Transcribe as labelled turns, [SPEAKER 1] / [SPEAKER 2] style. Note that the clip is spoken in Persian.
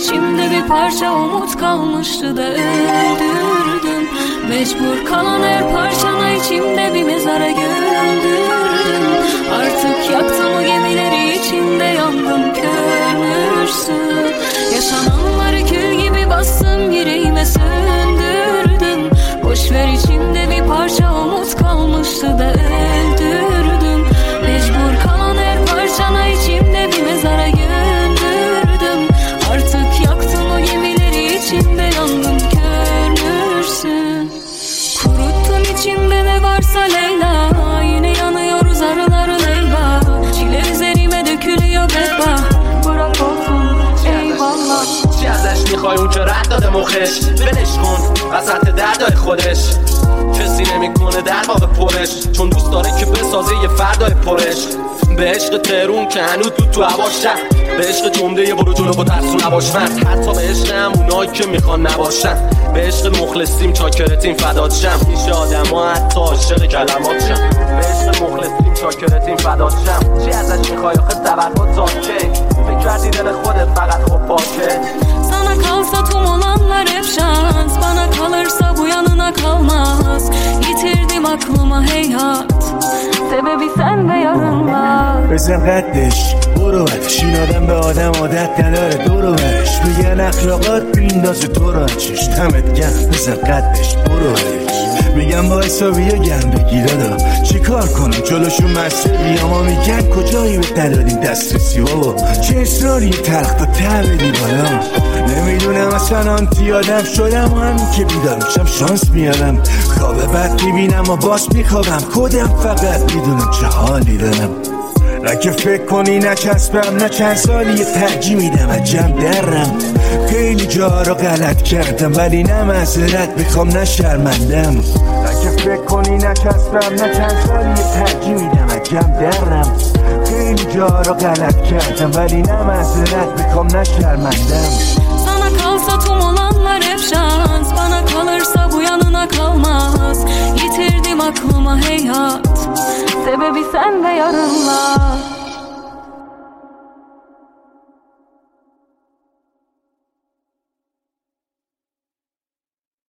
[SPEAKER 1] içimde bir parça umut kalmıştı da öldürdüm. Mecbur kalan her parçana içimde bir mezara gömdürdüm. Artık yaktım o gemileri, içinde yandım körmüşsün. Yaşananları kül gibi bastım, yüreğime söndürdüm. Boşver, içimde bir parça umut kalmıştı da öldürdüm. Mecbur kalan her parçana içimde bir mezara gömdürdüm. Artık yaktım o gemileri, içinde yandım körmüşsün. Kuruttun içimde ne varsa Leyla, yine yanıyoruz arıların eyvah. Çile üzerime dökülüyor bedbah, bırak olsun eyvallah.
[SPEAKER 2] چی ازش میخوای اون که رد داده مخش؟ ولش کن وسط دردای خودش، کسی نمیکنه در واقع پرش، چون دوست داره که بسازه یه فردای پرش. به عشق تهرون که هنوز تو هواشن، به عشق جمله برو جلو با ترسو نباش من، حتی به عشق همونایی که میخوان نباشن. به عشق مخلصیم چاکرتیم فدات شم، میشه آدم ها حتی عاشق کلمات شم. به عشق مخلصیم چاکرتیم فدات شم. چی ازش میخوای آخه توقع زاده؟ فکر کردی دل خودت فقط خوب باشه؟
[SPEAKER 1] Sana kalsa tüm olanlar hep şans, bana kalırsa bu yanına kalmaz. Yitirdim aklıma heyhat, sebebi sen ve yarınlar.
[SPEAKER 3] بزن قدش برو ورش، این آدم به آدم عادت نداره دورو ورش. میگن اخلاقات بیندازه تو رو چش، دمت گرم بزن قدش برو ورش. میگم با حسابی گرم بگیر دادا، چی کار کنم جلوشون مستقی، اما میگن کجایی به نداریم دسترسی بابا، چه اصراری تلخ تا ته بدی بالا. نمیدونم اصلا آنتی آدم شدم و همین که بیدار میشم شانس میارم. خواب بد میبینم و باز میخوابم، خودم فقط میدونم چه حالی دارم. نه که فکر کنی نچسبم، نه چند سالی ترجیح میدم عجب درم. خیلی جا رو غلط کردم ولی نه معذرت میخوام نه شرمندم. نه که فکر کنی نچسبم، نه چند سالی ترجیح میدم عجب درم. خیلی جا رو غلط کردم ولی نه معذرت میخوام نه شرمندم.